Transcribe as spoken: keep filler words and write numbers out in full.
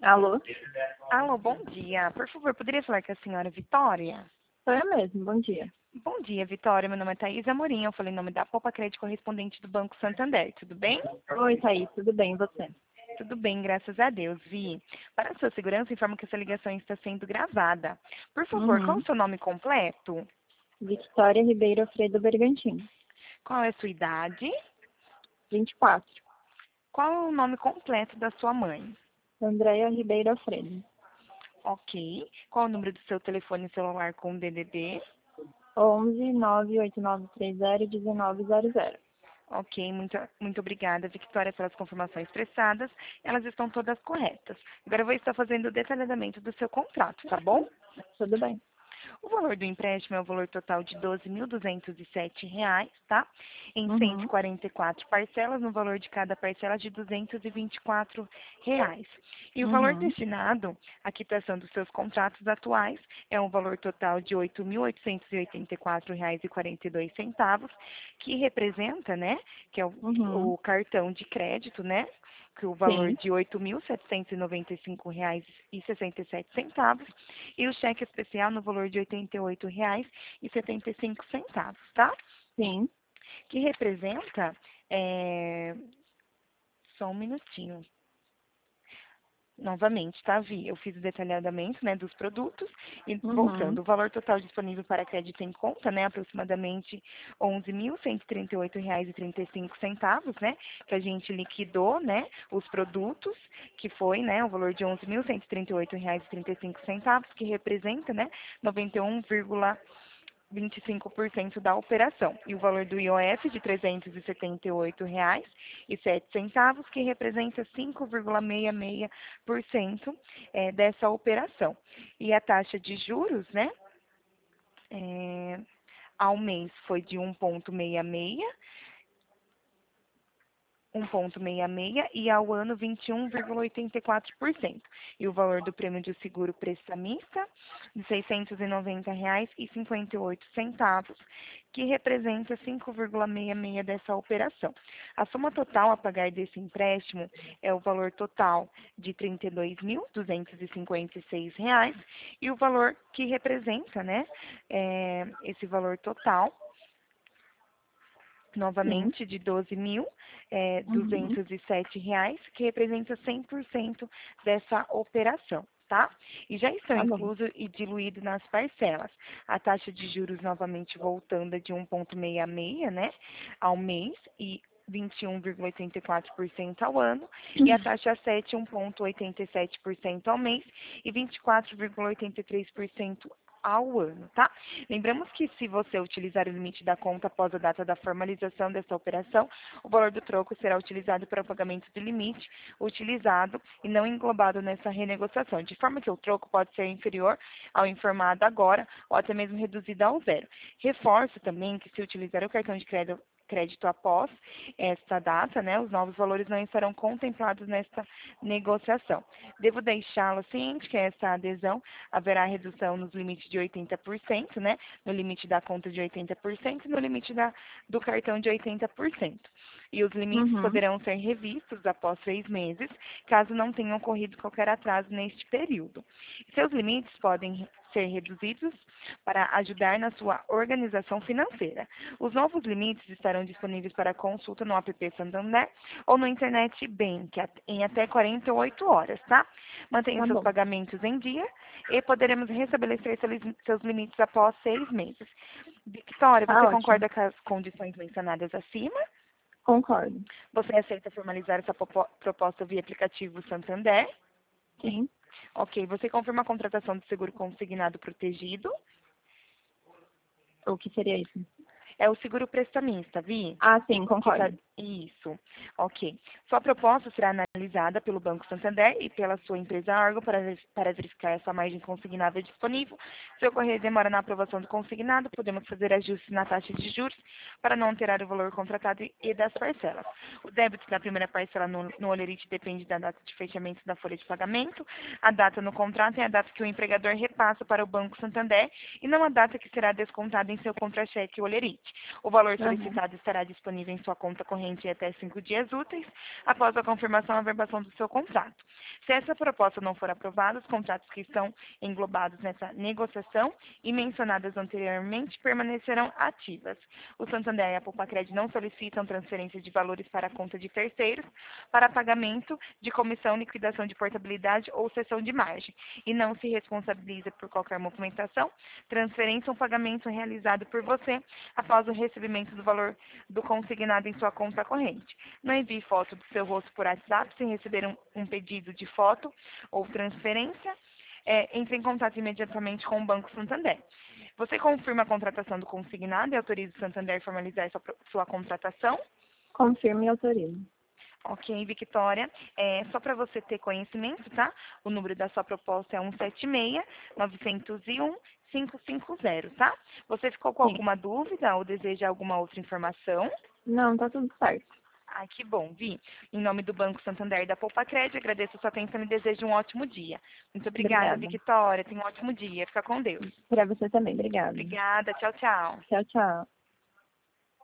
Alô? Alô, bom dia. Por favor, poderia falar com a senhora Vitória? Sou eu mesmo, bom dia. Bom dia, Vitória. Meu nome é Thaís Amorim. Eu falei em nome da Poupa Crédito correspondente do Banco Santander. Tudo bem? Oi, Thaís, tudo bem, e você? Tudo bem, graças a Deus. Vi. Para a sua segurança, informo que essa ligação está sendo gravada. Por favor, qual Uhum. o seu nome completo? Victoria Ribeiro Alfredo Bergantin, Qual é a sua idade? vinte e quatro. Qual é o nome completo da sua mãe? Andréia Ribeiro Alfredo. Ok. Qual é o número do seu telefone celular com D D D? onze nove oito nove três zero um nove zero zero. Ok, muito, muito obrigada, Victoria, pelas confirmações prestadas. Elas estão todas corretas. Agora eu vou estar fazendo o detalhamento do seu contrato, tá bom? Tudo bem. O valor do empréstimo é o valor total de doze mil duzentos e sete reais, tá? Em cento e Uhum. quarenta e quatro parcelas, no valor de cada parcela de duzentos e vinte e quatro reais. E o valor Uhum. destinado à quitação dos seus contratos atuais é um valor total de oito mil oitocentos e oitenta e quatro reais e quarenta e dois centavos, que representa, né, que é o, Uhum. o cartão de crédito, né, que o valor Sim. de oito mil setecentos e noventa e cinco reais e sessenta e sete centavos e o cheque especial no valor de oitenta e oito reais e setenta e cinco centavos, tá? Sim. Que representa, é, só um minutinho, novamente, tá, Vi? Eu fiz o detalhamento, né, dos produtos e Uhum. voltando, o valor total disponível para crédito em conta, né, aproximadamente onze mil cento e trinta e oito reais e trinta e cinco centavos, né, que a gente liquidou, né, os produtos, que foi, né, o valor de onze mil cento e trinta e oito reais e trinta e cinco centavos, que representa, né, noventa e um vírgula vinte e cinco por cento da operação. E o valor do I O F de trezentos e setenta e oito reais e sete centavos, que representa cinco vírgula sessenta e seis por cento é, dessa operação. E a taxa de juros, né, é, ao mês foi de um vírgula sessenta e seis um vírgula sessenta e seis e ao ano vinte e um vírgula oitenta e quatro por cento. E o valor do prêmio de seguro prestamista de seiscentos e noventa reais e cinquenta e oito centavos, que representa cinco vírgula sessenta e seis dessa operação. A soma total a pagar desse empréstimo é o valor total de trinta e dois mil duzentos e cinquenta e seis reais e o valor que representa, né, é, esse valor total Sim. novamente de doze mil Uhum. duzentos e sete reais, que representa cem por cento dessa operação, tá? E já estão Tá bom. inclusos e diluídos nas parcelas. A taxa de juros novamente voltando é de um vírgula sessenta e seis, né, ao mês e vinte e um vírgula oitenta e quatro por cento ao ano, e a taxa sete, um vírgula oitenta e sete por cento ao mês e vinte e quatro vírgula oitenta e três por cento ao ano, tá? Lembramos que se você utilizar o limite da conta após a data da formalização dessa operação, o valor do troco será utilizado para o pagamento do limite utilizado e não englobado nessa renegociação, de forma que o troco pode ser inferior ao informado agora ou até mesmo reduzido ao zero. Reforço também que se utilizar o cartão de crédito crédito após esta data, né, os novos valores não estarão contemplados nesta negociação. Devo deixá-lo ciente que essa adesão haverá redução nos limites de oitenta por cento, né, no limite da conta de oitenta por cento e no limite da, do cartão de oitenta por cento. E os limites Uhum. poderão ser revistos após seis meses, caso não tenha ocorrido qualquer atraso neste período. Seus limites podem ser reduzidos para ajudar na sua organização financeira. Os novos limites estarão disponíveis para consulta no app Santander ou no Internet Bank em até quarenta e oito horas, tá? Mantenha Tá seus bom. pagamentos em dia e poderemos restabelecer seus limites após seis meses. Victoria, Tá você ótimo. concorda com as condições mencionadas acima? Concordo. Você aceita formalizar essa popo- proposta via aplicativo Santander? Sim. Ok. Você confirma a contratação de seguro consignado protegido? O que seria isso? É o seguro prestamista, Vi? Ah, sim, Que tá... concordo. Isso. Ok. Sua proposta será analisada pelo Banco Santander e pela sua empresa órgão para, ver- para verificar essa margem consignável disponível. Se ocorrer demora na aprovação do consignado, podemos fazer ajustes na taxa de juros para não alterar o valor contratado e e das parcelas. O débito da primeira parcela no, no Olerite depende da data de fechamento da folha de pagamento, a data no contrato e a data que o empregador repassa passa para o Banco Santander e não a data que será descontada em seu contra-cheque ou olerite. O valor solicitado estará disponível em sua conta corrente em até cinco dias úteis após a confirmação e averbação do seu contrato. Se essa proposta não for aprovada, os contratos que estão englobados nessa negociação e mencionadas anteriormente permanecerão ativas. O Santander e a Poupa-Cred não solicitam transferência de valores para a conta de terceiros para pagamento de comissão, liquidação de portabilidade ou cessão de margem e não se responsabiliza por qualquer movimentação, transferência ou pagamento realizado por você após o recebimento do valor do consignado em sua conta corrente. Não envie foto do seu rosto por WhatsApp sem receber um, um pedido de foto ou transferência. É, entre em contato imediatamente com o Banco Santander. Você confirma a contratação do consignado e autoriza o Santander a formalizar sua, sua contratação? Confirmo e autorizo. Ok, Victoria. É, só para você ter conhecimento, tá? O número da sua proposta é um sete seis, nove zero um, cinco cinco zero, tá? Você ficou com Sim. alguma dúvida ou deseja alguma outra informação? Não, tá tudo certo. Ai, que bom, Vi. Em nome do Banco Santander e da Poupa-Cred, agradeço a sua atenção e desejo um ótimo dia. Muito obrigada, Obrigada. Victoria. Tenha um ótimo dia. Fica com Deus. Para você também, obrigada. Obrigada. Tchau, tchau. Tchau, tchau.